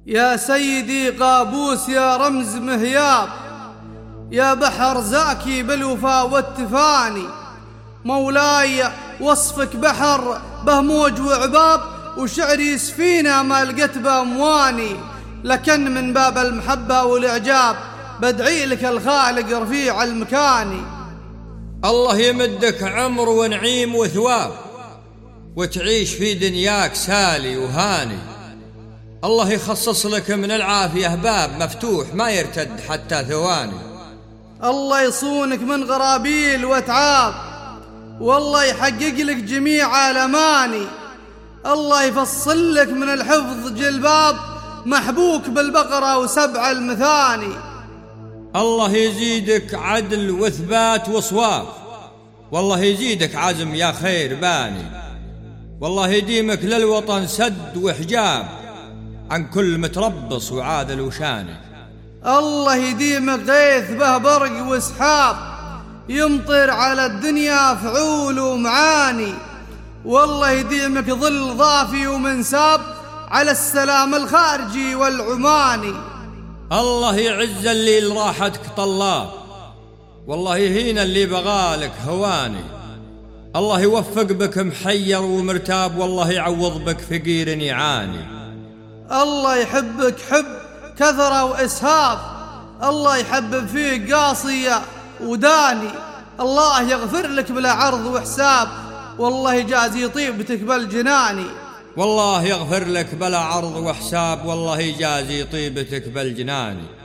يا سيدي قابوس يا رمز مهياب، يا بحر زاكي بالوفا والتفاني، مولاي وصفك بحر به موج وعباب، وشعري سفينة ما لقيت بأمواني، لكن من باب المحبة والإعجاب بدعي لك الخالق رفيع المكاني. الله يمدك عمر ونعيم وثواب، وتعيش في دنياك سالي وهاني. الله يخصص لك من العافية باب مفتوح ما يرتد حتى ثواني. الله يصونك من غرابيل واتعاب، والله يحقق لك جميع الأماني. الله يفصل لك من الحفظ جلباب محبوك بالبقرة وسبع المثاني. الله يزيدك عدل وثبات وصواب، والله يزيدك عزم يا خير باني. والله يديمك للوطن سد وحجاب عن كل متربص وعادل وشاني. الله يديمك غيث به برق وسحاب يمطر على الدنيا فعول ومعاني. والله يديمك ظل ضافي ومنساب على السلام الخارجي والعماني. الله يعز اللي لراحتك طلاب، والله يهين اللي بغالك هواني. الله يوفق بك محير ومرتاب، والله يعوض بك فقير يعاني. الله يحبك حب كثرة وإسهاب، الله يحبب فيك قاصية وداني. الله يغفر لك بلا عرض وحساب، والله يجازي طيبتك بالجناني. والله يغفر لك بلا عرض وحساب، والله يجازي طيبتك بالجناني.